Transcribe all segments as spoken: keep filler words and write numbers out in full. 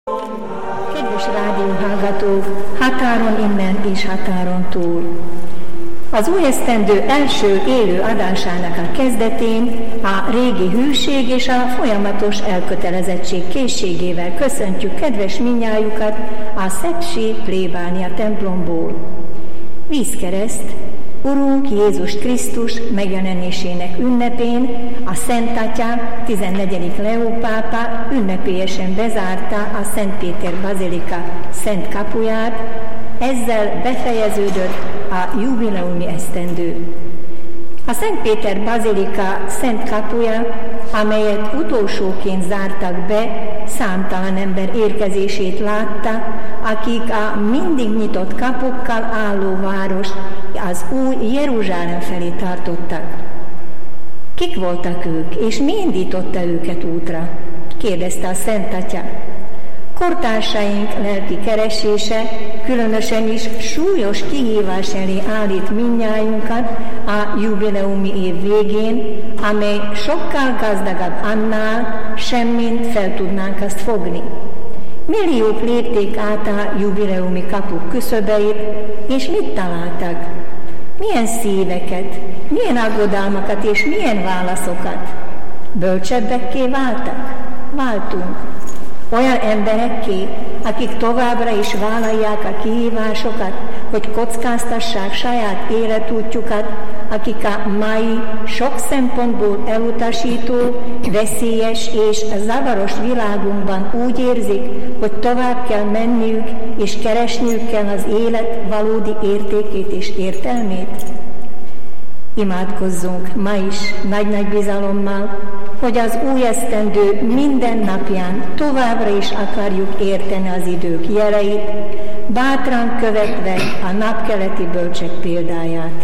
Kedves rádióhallgatók, határon innen és határon túl! Az új esztendő első élő adásának a kezdetén a régi hűség és a folyamatos elkötelezettség készségével köszöntjük kedves mindnyájukat a Szepsi plébánia templomból. Vízkereszt, Urunk Jézus Krisztus megjelenésének ünnepén a Szent Atyák tizennegyedik Leó pápa ünnepélyesen bezárta a Szent Péter bazilika szent kapuját, ezzel befejeződött a jubileumi esztendő. A Szent Péter bazilika szent kapuja, amelyet utolsóként zártak be, számtalan ember érkezését látta, akik a mindig nyitott kapukkal álló város az új Jeruzsálem felé tartottak. Kik voltak ők, és mi indította őket útra? Kérdezte a Szent Atya. Kortársaink lelki keresése különösen is súlyos kihívás elé állít mindnyájunkat a jubileumi év végén, amely sokkal gazdagabb annál, semmint fel tudnánk azt fogni. Milliók lépték át a jubileumi kapuk küszöbeit, és mit találtak? Milyen szíveket, milyen aggodalmakat és milyen válaszokat? Bölcsebbekké váltak? Váltunk. Olyan emberekké, akik továbbra is vállalják a kihívásokat, hogy kockáztassák saját életútjukat, akik a mai, sok szempontból elutasító, veszélyes és zavaros világunkban úgy érzik, hogy tovább kell menniük, és keresniük kell az élet valódi értékét és értelmét. Imádkozzunk ma is nagy-nagy bizalommal, hogy az új esztendő minden napján továbbra is akarjuk érteni az idők jeleit, bátran követve a napkeleti bölcsek példáját.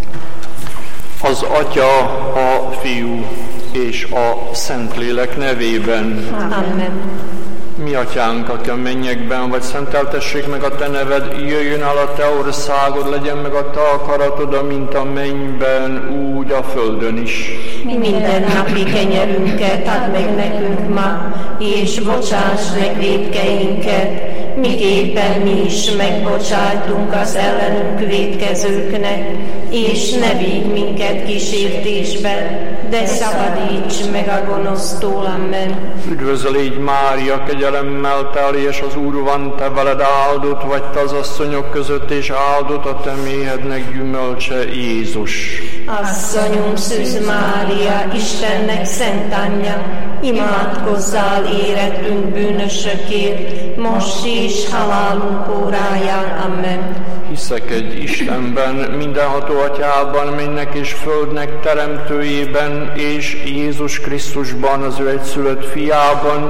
Az Atya, a Fiú és a Szentlélek nevében. Amen. Mi Atyánk, aki a mennyekben vagy, szenteltessék meg a Te neved, jöjjön el a Te országod, legyen meg a Te akaratod, amint a mennyben, úgy a földön is. Minden napi kenyerünket add meg nekünk ma, és bocsáss meg vétkeinket, miképpen mi is megbocsájtunk az ellenünk vétkezőknek, és ne vigy minket kísértésbe, de szabadíts meg a gonosztól. Amen. Üdvözöl légy Mária, kegyelemmel teli, és az Úr van te veled, áldott vagy te az asszonyok között, és áldott a te méhednek gyümölcse, Jézus. Asszonyunk Szűz Mária, Istennek szent anyja, imádkozzál érettünk bűnösökért, most és halálunk óráján. Amen. Hiszek egy Istenben, mindenható Atyában, mennek és földnek teremtőjében, és Jézus Krisztusban, az ő egyszülött fiában,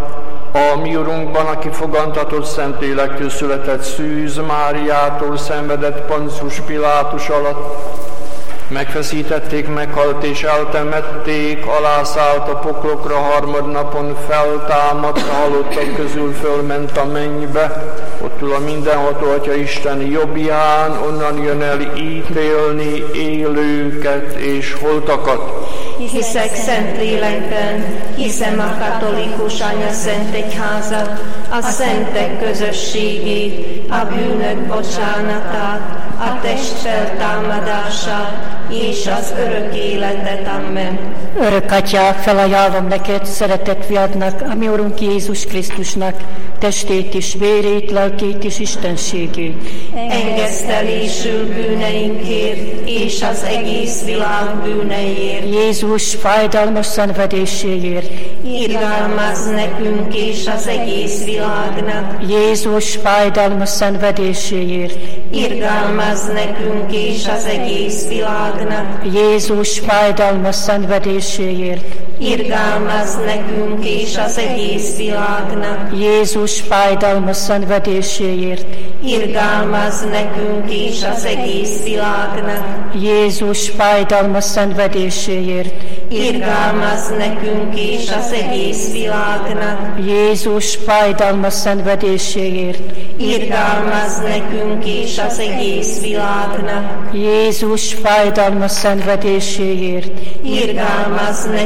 a mi Urunkban, aki fogantatott Szentlélektől született, Szűz Máriától, szenvedett Poncius Pilátus alatt, megfeszítették, meghalt és eltemették, alászállt a poklokra, harmadnapon feltámadt, a halottak közül fölment a mennybe, ott ül a mindenható Atya Isten jobbján, onnan jön el ítélni élőket és holtakat. Hiszek Szentlélekben, hiszem a katolikus anya szent egyházat, a szentek közösségét, a bűnök bocsánatát, a test feltámadását és az örök életet. Amen. Örök Atyá, felajánlom neked, szeretett fiadnak, a mi Urunk Jézus Krisztusnak, testét is, vérét, lelkét és istenségét. Engesztelésül bűneinkért és az egész világ bűneiért. Jézus fájdalmas szenvedéséért. Irgalmazz nekünk és az egész világnak. Jézus fájdalmas szenvedéséért. Irgalmazz nekünk és az egész világnak. Jézus fájdalmas szenvedéséért. Irgalmazz nekünk és az egész világnak. Jézus fájdalmas szenvedéséért. Irgalmazz nekünk és az egész világnak. Jézus fájdalmas szenvedéséért. Irgalmazz nekünk és az egész világnak. Jézus fájdalmas szenvedéséért. Irgalmazz nekünk és az egész világnak. Jézus fájdalmas szenvedéséért. Irgalmazz nekünk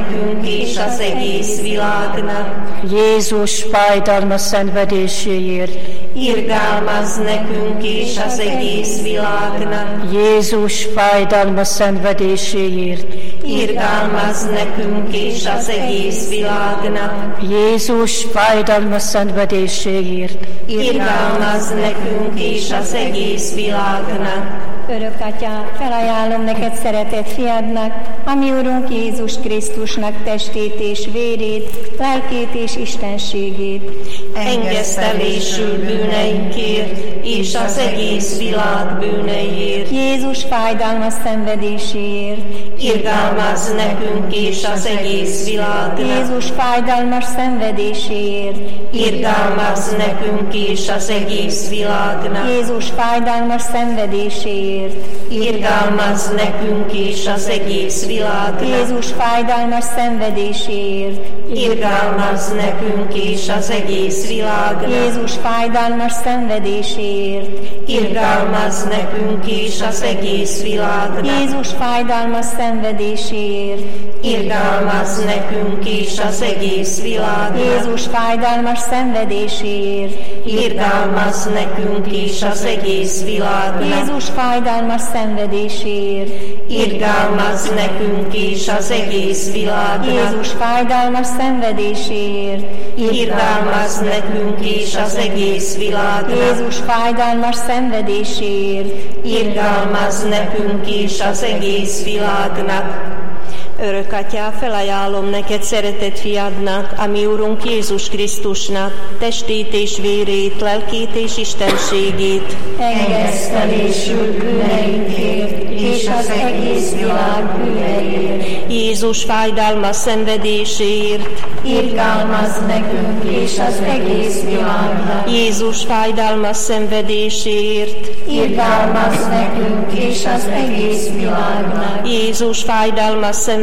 nekünk és az egész világnak. Jézus fájdalma szenvedéséért, Irgalmazz nekünk és az egész világnak. Jézus fájdalma szenvedéséért, Irgalmazz nekünk és az egész világnak. Jézus fájdalma szenvedéséért, Irgalmazz nekünk és az egész világnak. Örök Atyá, felajánlom neked szeretett fiadnak, a mi Urunk Jézus Krisztusnak testét és vérét, lelkét és istenségét. Engesztelésül bűneinkért és az egész világ bűneiért. Jézus fájdalmas szenvedéséért. Irgalmazz nekünk és az egész világnak. Jézus fájdalmas szenvedéséért. Irgalmazz nekünk és az egész világnak. Jézus fájdalmas szenvedéséért. Irgalmazz nekünk és az egész világnak. Jézus fájdalmas szenvedéséért. Irgalmazz nekünk és az egész világnak. Jézus fájdalmas szenvedéséért. Irgalmazz nekünk és az egész világnak. Jézus fájdalmas szenvedéséért. Irgalmazz nekünk és az egész világnak. Jézus fájdalmas szenvedéséért. Irgalmazz nekünk és az egész világnak. Jézus fájdalmas szenvedéséért. Irgalmazz nekünk és az egész világnak. Jézus fájdalmas szenvedéséért. Irgalmazz nekünk és az egész világnak. Jézus fájdalmas szenvedéséért. Irgalmazz nekünk és az egész világnak. Örök Atyá, felajánlom neked szeretett fiadnak, a mi Urunk Jézus Krisztusnak, testét és vérét, lelkét és istenségét. Engesztelésül bűneinkért és az egész világ bűneiért. Jézus fájdalma szenvedéséért. Irgalmazz nekünk és az egész világnak. Jézus fájdalma szenvedéséért. Irgalmazz nekünk és az egész világnak. Jézus fájdalma szenvedéséért.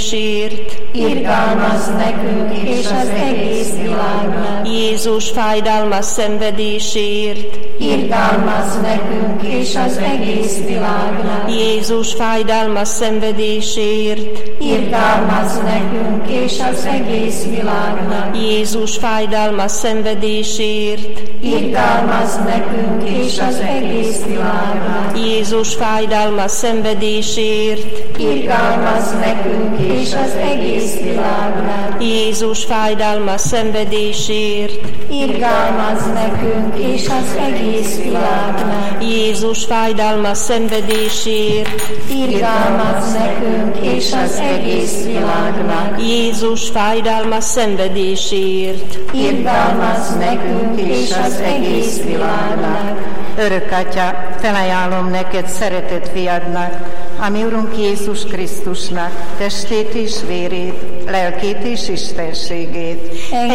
Irgalmazz nekünk és az egész világnak. Jézus fájdalma szenvedéséért. Irgalmazz nekünk és az egész világnak. Jézus fájdalma szenvedéséért. Irgalmazz nekünk és az egész világnak. Jézus fájdalma szenvedéséért. Irgalmazz nekünk és az egész világnak. Jézus fájdalma szenvedéséért. Irgalmazz nekünk és az egész világnak. Jézus fájdalma szenvedéséért. Irgalmazz nekünk és az egész világnak. Jézus fájdalma szenvedéséért. Irgalmazz nekünk és az egész világnak. Jézus fájdalma szenvedéséért. Irgalmazz nekünk és az egész világnak. Örök Atya, felajánlom neked szeretett fiadnak, a mi Urunk Jézus Krisztusnak testét és vérét, lelkét és istenségét.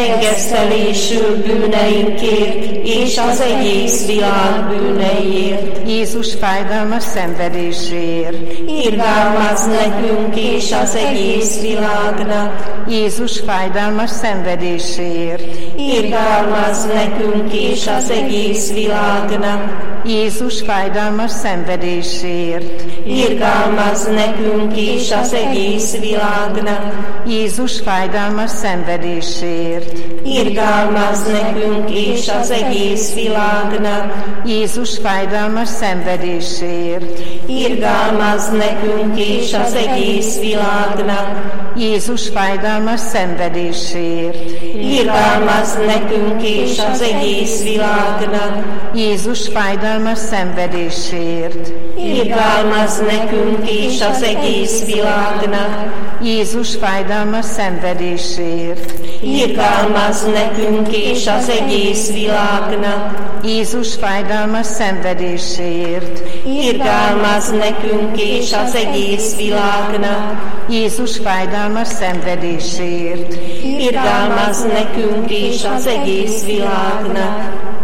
Engesztelésül bűneinkért és az egész világ bűneiért. Jézus fájdalmas szenvedéséért. Irgalmazz nekünk és az egész világnak. Jézus fájdalmas szenvedéséért. Irgalmazz nekünk és az egész világnak. Jézus fájdalmas szenvedéséért. Irgalmazz nekünk és az egész világnak. Jézus fájdalmas szenvedéséért. Irgalmazz nekünk és az egész világnak. Jézus fájdalmas szenvedéséért. Irgalmazz nekünk és az egész világnak. Jézus fájdalmas szenvedéséért. Irgalmazz nekünk és az egész világnak. Jézus fájdalmas szenvedéséért. Irgalmazz nekünk és az egész világnak. Jézus fájdalmas szenvedéséért. Irgalmazz nekünk és az egész világnak. Jézus fájdalmas szenvedéséért. Irgalmazz nekünk és az egész világnak. Jézus fájdalmas szenvedéséért. Irgalmazz nekünk és az egész világnak.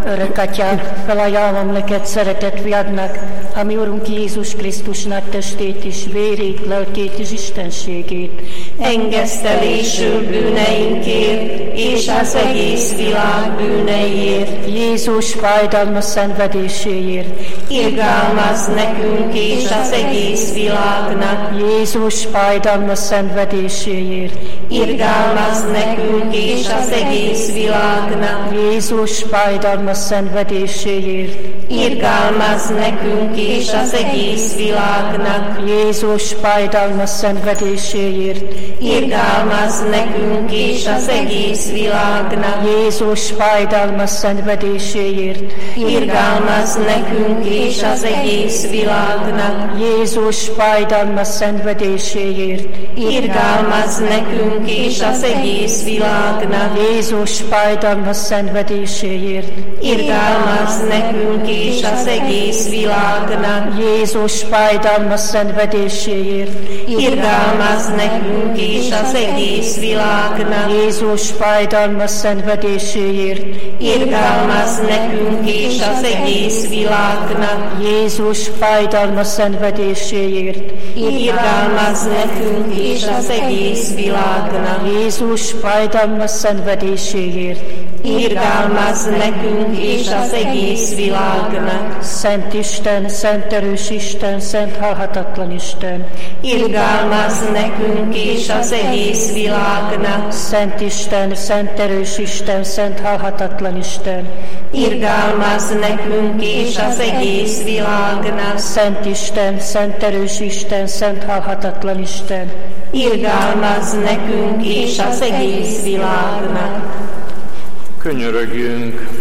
Örök Atyám, felajánlom neked szeretett fiadnak, ami Urunk Jézus Krisztusnak testét és vérét, lelkét és istenségét. Engesztelésül bűneinkért, és az egész világ bűneiért. Jézus fájdalmas szenvedéséért. Irgalmaz nekünk és az egész világnak. Jézus fájdalmas szenvedéséért. Irgalmaz nekünk és az egész világnak. Jézus fájdalmas szenvedéséért. Irgalmaz nekünk és az egész világnak. Jézus fájdalmas szenvedéséért. Irgalmaz nekünk és az egész világnak. Jézus fájdalmas szenvedéséért. Irgalmaz nekünk és az egész világnak. Jézus fájdalmas szenvedéséért. Irgalmaz nekünk és az egész világnak. Jézus fájdalmas szenvedéséért. Irgalmaz nekünk és az egész világnak. Jézus fájdalmas szenvedéséért. Irgalmaz nekünk és az egész világnak. Jézus fájdalmas szenvedéséért. Irgalmaz nekünk és az egész világnak. Jézus fájdalmas szenvedéséért. Irgalmaz nekünk és az egész világnak. Jézus fájdalmas szenvedéséért. Irgalmaz nekünk és az egész világnak. Szent Isten, szent erős Isten, szent halhatatlan Isten. Irgalmaz nekünk és az egész világnak. Szent Isten, szent erős Isten, szent halhatatlan Isten. Irgalmaz nekünk és az egész világnak. Szent Isten, szent erős Isten, szent halhatatlan Isten. Irgalmaz nekünk és az egész világnak. Könyörögjünk!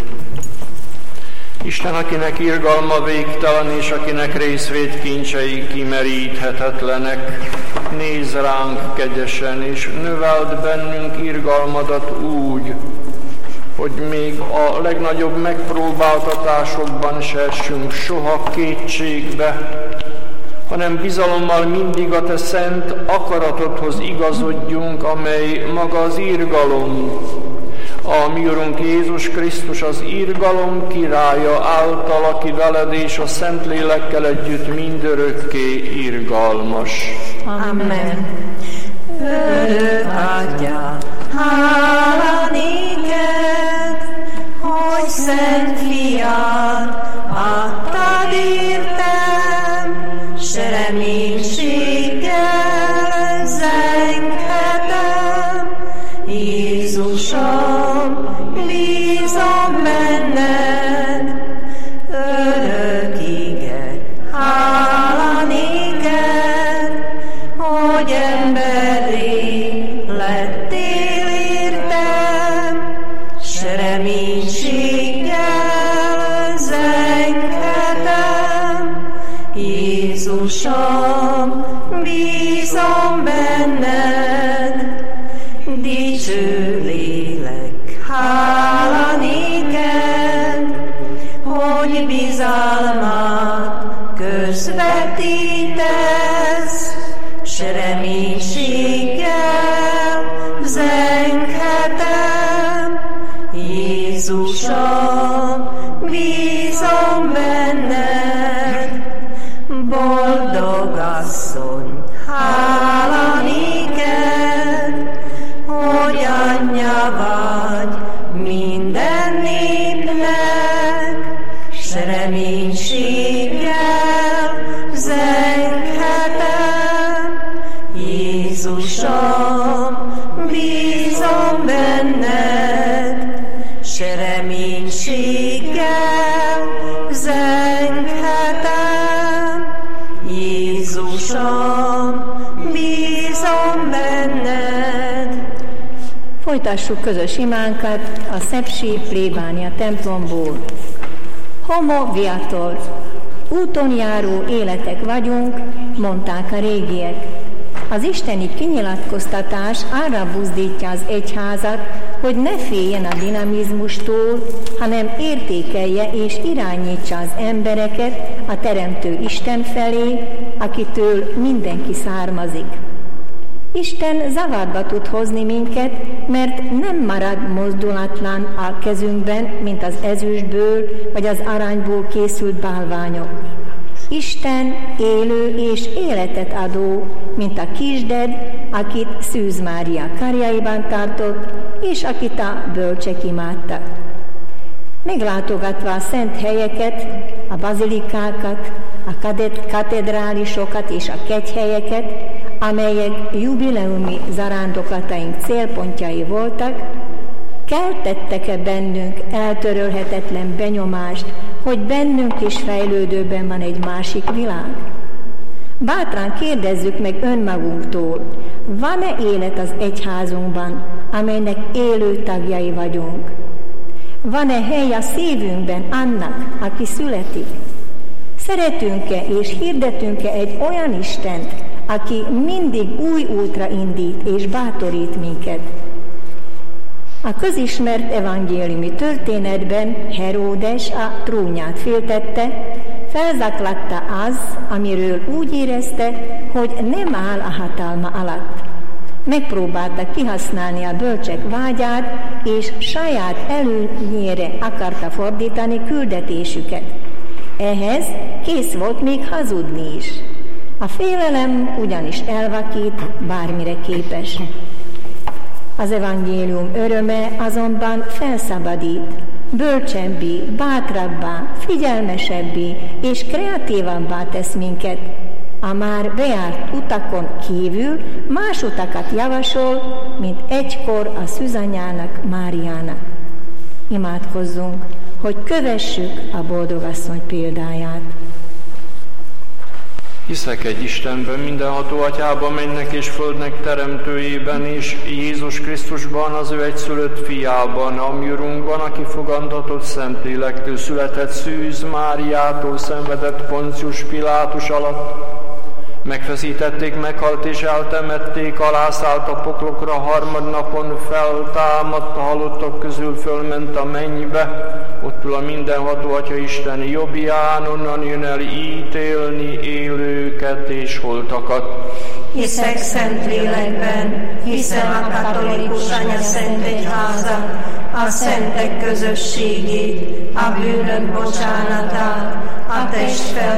Isten, akinek irgalma végtelen, és akinek részvét kincsei kimeríthetetlenek, nézz ránk kegyesen, és növeld bennünk irgalmadat úgy, hogy még a legnagyobb megpróbáltatásokban se essünk soha kétségbe, hanem bizalommal mindig a te szent akaratodhoz igazodjunk, amely maga az irgalom. A mi Urunk Jézus Krisztus az irgalom királya által, aki veled és a Szentlélekkel együtt mindörökké irgalmas. Amen. Örök Atya, hála néked, hogy szent fiad adtad értem, s reménységgel zenghetem. Jézusom, bízom benned, örökige, hála néked, hogy emberré lettél értem, s reménységgel zenghetem. Jézusom, bízom benned, dicső lélek, hála néked, hogy bizalmat közvetítesz, s reménységgel zenghetem. Jézusom, bízom benned, boldog asszony, hála néked, hogy anyja vagy minden népnek, s reménységgel zenghetem. Jézusom, bízom benned, s reménységgel zenghetem. Jézusom, bízom benned. Folytassuk közös imánkat a Szepsi plébánia templomból. Homo viator, úton járó életek vagyunk, mondták a régiek. Az isteni kinyilatkoztatás arra buzdítja az egyházat, hogy ne féljen a dinamizmustól, hanem értékelje és irányítsa az embereket a Teremtő Isten felé, akitől mindenki származik. Isten zavarba tud hozni minket, mert nem marad mozdulatlan a kezünkben, mint az ezüstből vagy az aranyból készült bálványok. Isten élő és életet adó, mint a kisded, akit Szűz Mária karjaiban tartott, és akit a bölcsek imádtak. Meglátogatva a szent helyeket, a bazilikákat, a katedrálisokat és a kegyhelyeket, amelyek jubileumi zarándokataink célpontjai voltak, keltettek-e bennünk eltörölhetetlen benyomást, hogy bennünk is fejlődőben van egy másik világ? Bátran kérdezzük meg önmagunktól, van-e élet az egyházunkban, amelynek élő tagjai vagyunk? Van-e hely a szívünkben annak, aki születik? Szeretünk-e és hirdetünk-e egy olyan Istent, aki mindig új útra indít és bátorít minket? A közismert evangéliumi történetben Heródes a trónját féltette, felzaklatta az, amiről úgy érezte, hogy nem áll a hatalma alatt. Megpróbálta kihasználni a bölcsek vágyát, és saját előnyére akarta fordítani küldetésüket. Ehhez kész volt még hazudni is. A félelem ugyanis elvakít, bármire képes. Az evangélium öröme azonban felszabadít, bölcsebbé, bátrabbá, figyelmesebbé és kreatívabbá tesz minket. A már bejárt utakon kívül más utakat javasol, mint egykor a szűzanyának, Máriának. Imádkozzunk, hogy kövessük a boldogasszony példáját. Hiszek egy Istenben, mindenható Atyában, mennek és földnek teremtőjében, és Jézus Krisztusban, az ő egyszülött fiában, a mi Urunkban, aki fogantatott Szentlélektől született, Szűz Máriától, szenvedett Poncius Pilátus alatt, megfeszítették, meghalt és eltemették, alászállt a poklokra, harmadnapon feltámadt, a halottak közül fölment a mennybe, ott ül a mindenható Atya Isten jobbján, onnan jön el ítélni élőket és holtakat. Hiszek Szentlélekben, hiszem a katolikus anyaszentegyházat, a szentek közösségét, a bűnök bocsánatát, a test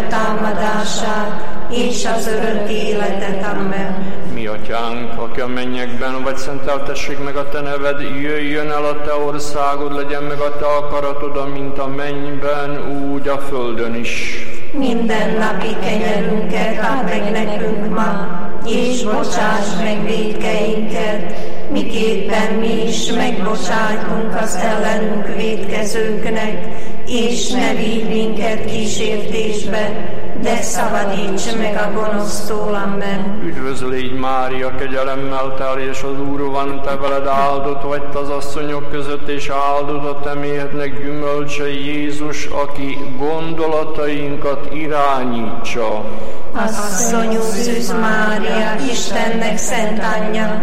feltámadását és az örök életet. Amen. Mi Atyánk, aki a mennyekben vagy, szenteltessék meg a Te neved, jöjjön el a Te országod, legyen meg a Te akaratod, amint a mennyben, úgy a földön is. Minden napi kenyerünket add meg nekünk ma, és bocsáss meg vétkeinket, miképpen mi is megbocsájtunk az ellenünk vétkezőknek, és ne vigy minket kísértésbe, de szabadíts meg a gonosztól. Amen. Üdvözl légy Mária, kegyelemmel teljes, az Úr van, Te veled, áldott vagy az asszonyok között, és áldott a Te méhednek gyümölcse, Jézus, aki gondolatainkat irányítsa. Asszonyunk Szűz Mária, Istennek szent anyja,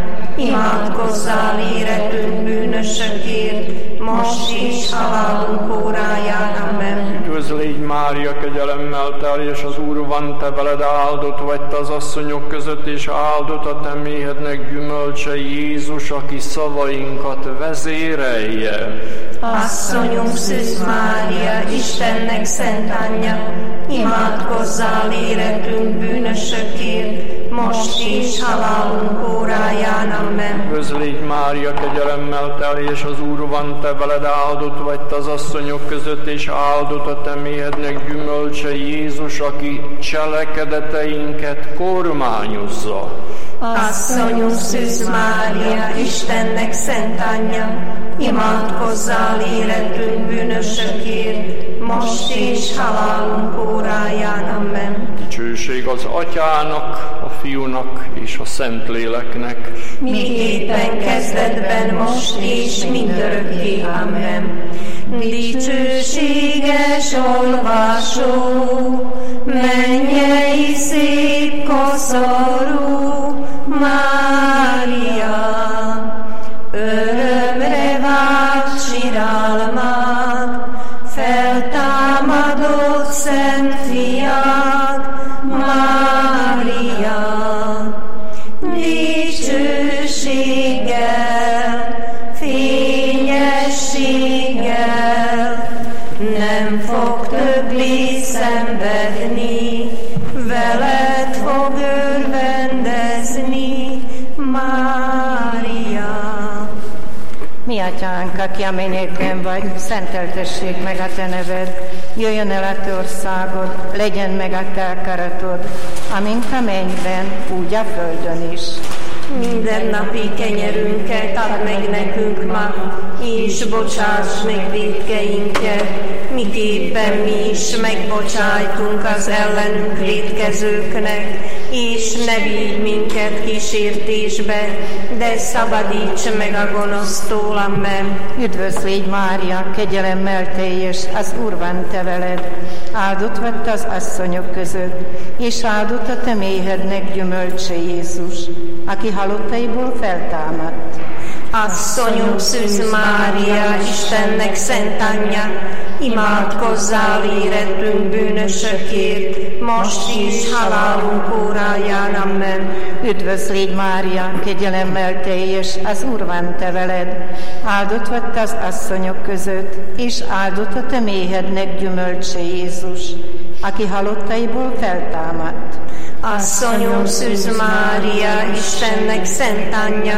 imádkozzál éretünk bűnösökért, most is halálunk óráján. Amen. Üdvözl légy Mária, kegyelemmel teljes, az Úr van, Te veled, áldott vagy az asszonyok között, és áldott a Te méhednek gyümölcse, Jézus, aki szavainkat vezérelje. Asszonyunk Szűz Mária, Istennek szent anyja, imádkozzál éretünk bűnösökért, most is halálunk óráján. Amen. Üdvözl légy Mária, kegyelemmel teljes, az Úr van, Te veled, áldott vagy az asszonyok között, és áldott a Te méhednek gyümölcse, Jézus, aki cselekedeteinket kormányozza. Asszonyunk Szűz Mária, Istennek szent anyja, imádkozzál éretünk bűnösökért, most és halálunk óráján. Amen. Dicsőség az Atyának, a Fiúnak és a Szentléleknek, miképpen kezdetben, most és mindörökké. Amen. Dicsőséges olvasó, mennyei szép koszorú Mária, örömre vált siralmat, feltámadott szent fiad, Mária. Dicsőséges nem fog többé szenvedni, veled fog örvendezni, Mária. Mi atyánk, aki a mennyekben vagy, szenteltessék meg a te neved, jöjjön el a te országod, legyen meg a te akaratod, amint a mennyben, úgy a földön is. Mindennapi kenyerünket add meg nekünk ma, és bocsáss meg vétkeinket, miképpen mi is megbocsájtunk az ellenünk vétkezőknek, és ne vigy minket kísértésbe, de szabadíts meg a gonosztól, amen. Üdvözl légy, Mária, kegyelemmel teljes, az Úr van te veled, áldott vagy az asszonyok között, és áldott a te méhednek gyümölcse Jézus, aki halottaiból feltámadt. Asszonyunk Szűz Mária, Istennek szent anyja, imádkozzál érettünk bűnösökért, most is halálunk óráján, amen. Üdvözl légy, Mária, kegyelemmel teljes, az Úr van te veled, áldott vagy az asszonyok között, és áldott a te méhednek gyümölcse Jézus, aki halottaiból feltámadt. Asszonyunk Szűz Mária, Istennek szent anyja,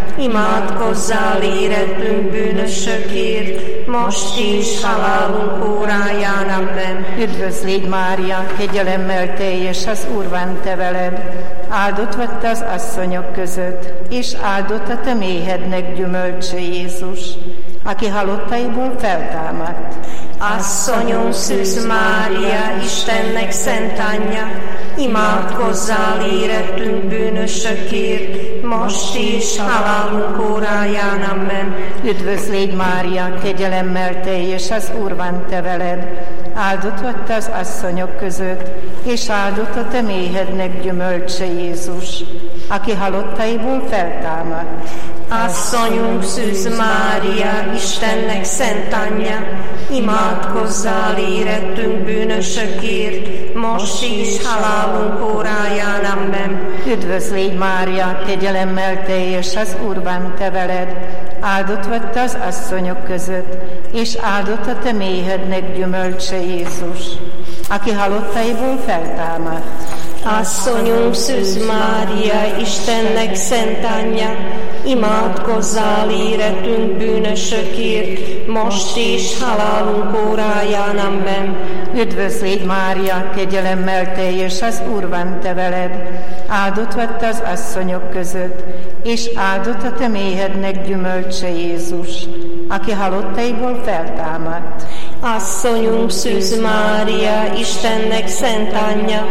imádkozzál érettünk bűnösökért, most is halálunk óráján, amen. Üdvözl légy, Mária, kegyelemmel teljes, az Úr van te veled, áldott vagy az asszonyok között, és áldott a te méhednek gyümölcse Jézus, aki halottaiból feltámadt. Asszonyunk Szűz Mária, Istennek szent anyja, imádkozzál érettünk bűnösökért, most is halálunk óráján, amen. Üdvözl légy, Mária, kegyelemmel teljes, az Úr van te veled, áldott vagy az asszonyok között, és áldott a te méhednek gyümölcse Jézus, aki halottaiból feltámadt. Asszonyunk Szűz Mária, Istennek szent anyja, imádkozzál érettünk bűnösökért, most is halálunk óráján, amen. Üdvözl légy, Mária, kegyelemmel teljes, az Úr van te veled, áldott vagy az asszonyok között, és áldott a te méhednek gyümölcse Jézus, aki halottaiból feltámadt. Asszonyunk Szűz Mária, Istennek szent anyja, imádkozzál érettünk bűnösökért, most is halálunk óráján, amen. Üdvözl légy, Mária, kegyelemmel teljes, az Úr van te veled, áldott vagy az asszonyok között, és áldott a te méhednek gyümölcse Jézus, aki halottaiból feltámadt. Asszonyunk Szűz Mária, Istennek szent anyja,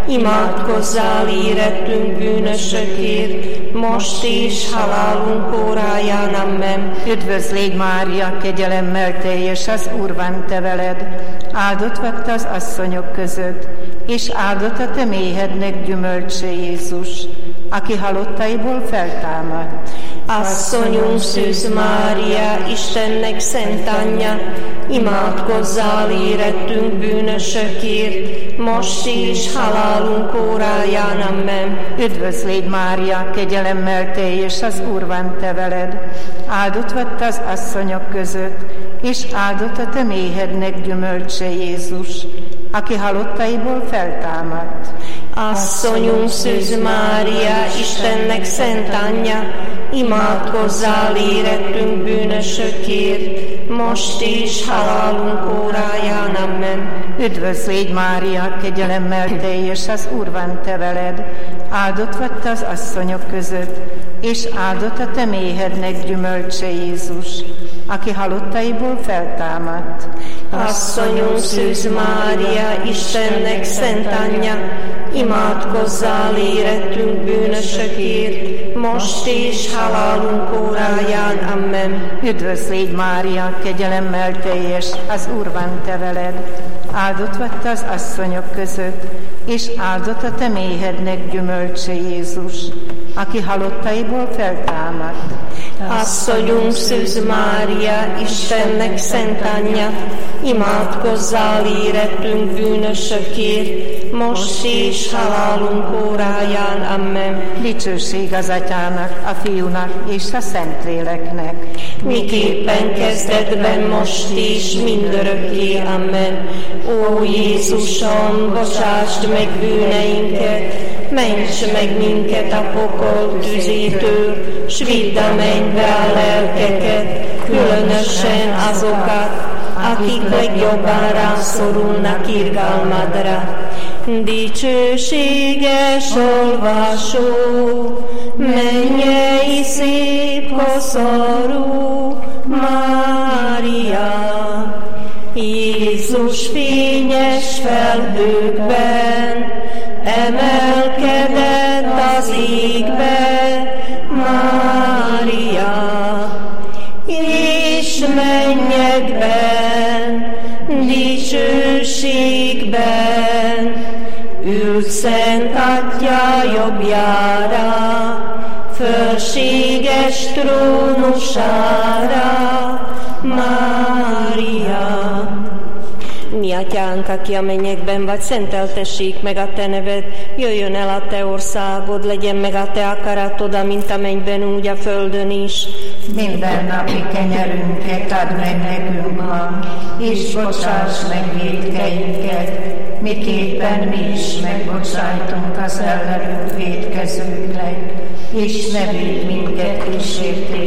imádkozzál érettünk bűnösökért, most is halálunk óráján, amen. Üdvözl légy, Mária, kegyelemmel teljes, az Úr van te veled, áldott vagy az asszonyok között, és áldott a te méhednek gyümölcse Jézus, aki halottaiból feltámadt. Asszonyunk Szűz Mária, Istennek szent anyja, imádkozzál érettünk bűnösökért, most is halálunk óráján, amen. Üdvözl légy, Mária, kegyelemmel teljes, az Úr van te veled, áldott vagy az asszonyok között, és áldott a te méhednek gyümölcse Jézus, aki halottaiból feltámadt. Asszonyunk Szűz Mária, Istennek szent anyja, imádkozzál érettünk bűnösökért, most is halálunk óráján, amen. Üdvözl légy, Mária, kegyelemmel teljes, az Úr van te veled, áldott vagy az asszonyok között, és áldott a te méhednek gyümölcse Jézus, aki halottaiból feltámadt. Asszonyunk Szűz Mária, Istennek szent anyja, imádkozzál érettünk bűnösökért, most és halálunk óráján, amen. Üdvözl légy, Mária, kegyelemmel teljes, az Úr van te veled, áldott vagy az asszonyok között, és áldott a te méhednek gyümölcse Jézus, aki halottaiból feltámadt. Asszonyunk Szűz Mária, Istennek szent anyja, imádkozzál érettünk bűnösökért, most és halálunk óráján. Amen. Dicsőség az Atyának, a Fiúnak és a Szentléleknek. Miképpen kezdetben, most és mindörökké. Amen. Ó Jézusom, bocsásd meg bűneinket, ments meg minket a pokol tüzétől, s vidd a mennybe a lelkeket, különösen azokat, akik legjobban rászorulnak irgalmadra. Dicsőséges olvasó, mennyei szép koszorú Mária, Jézus fényes felhőkben emelkedett az égbe, Mária, és mennyekben, dicsőségben, ült Szent Atya jobbjára, fölséges trónusára, Mária. Mi Atyánk, aki a mennyekben vagy, szenteltessék meg a te neved, jöjjön el a te országod, legyen meg a te akaratod, amint a mennyben, úgy a földön is. Minden napi kenyerünket add meg nekünk ma, és bocsáss meg vétkeinket, miképpen mi is megbocsájtunk az ellenünk vétkezőknek, és ne védj minket kísértésbe,